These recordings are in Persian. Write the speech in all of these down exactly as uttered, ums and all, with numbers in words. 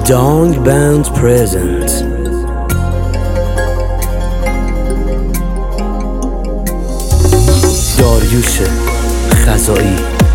Dong Band presents داریوش خزائی.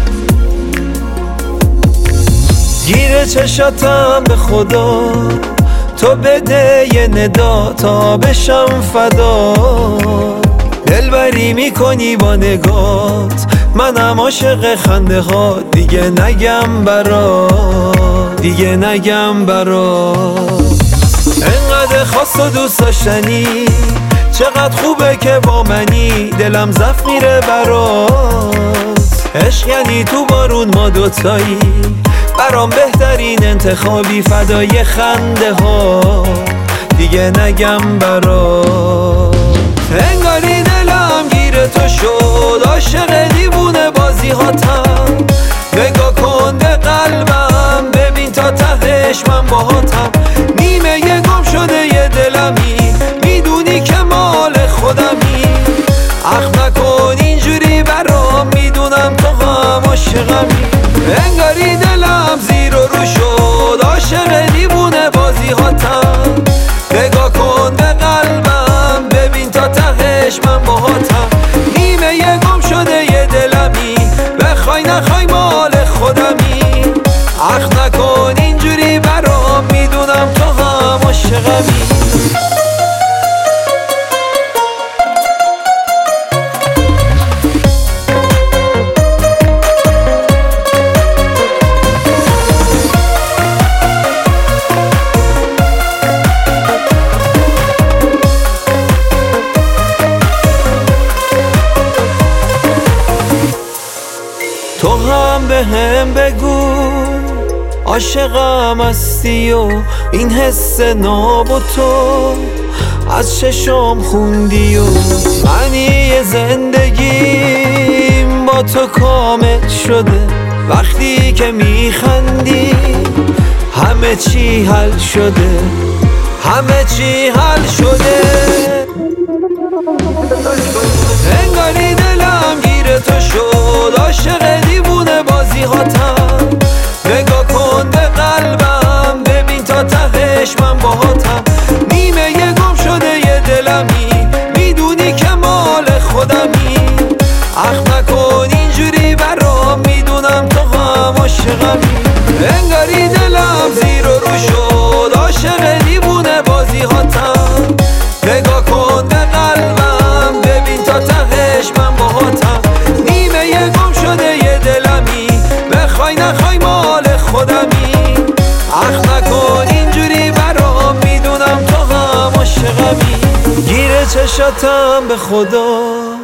گیره چشاتم به خدا، تو بده یه ندا تا بشم فدا. دلبری میکنی با نگات، منم عاشق خنده ها. دیگه نگم برات، دیگه نگم برات. انقدر خاص و دوست داشتنی، چقدر خوبه که با منی. دلم زخم میره برات. عشق یعنی تو بارون ما دوتایی، برام بهترین انتخابی. فدای خنده ها، دیگه نگم برات. انگاری دلم گیر تو شد، عاشق دیوونه بازی هاتم. نگاه کن به قلبم، ببین تا تهش من باهاتم. نیمه یه گم شده یه دلمی، میدونی که مال خودمی. اخم نکن اینجوری برام، میدونم تو هم عاشقمی. انگاری دلم زیر و رو شد، عاشق دیوونه بازی هاتم. نگاه کن به قلبم، ببین تا تهش من باهاتم. نیمه یه گم شده یه دلمی، بخوای نخوای مال خودمی. اخم نکن اینجوری برام، میدونم تو هم عاشقمی. تو هم به هم بگو عاشقم هستی و این حس ناب و تو از چشم خوندی. و معنی زندگیم با تو کامل شده، وقتی که میخندی همه چی حل شده، همه چی حل شده. انگاری دلم گیر تو شد، عاشق دیوونه بازی هاتم. نگاه کن به قلبم، ببین تا تهش من باهاتم. نیمه یه گم شده یه دلمی، میدونی که مال خودمی. اخم نکن اینجوری برام، میدونم تو هم عاشقمی. انگاری دلم زیر و رو شد، عاشق دیوونه بازی هاتم. نگاه کن به قلبم، ببین تا تهش من باهاتم. نیمه یه گم شده یه دلمی، بخوای نخوای مال خودمی. اخم نکن اینجوری برام، میدونم تو هم عاشقمی. گیره چشاتم به خدا،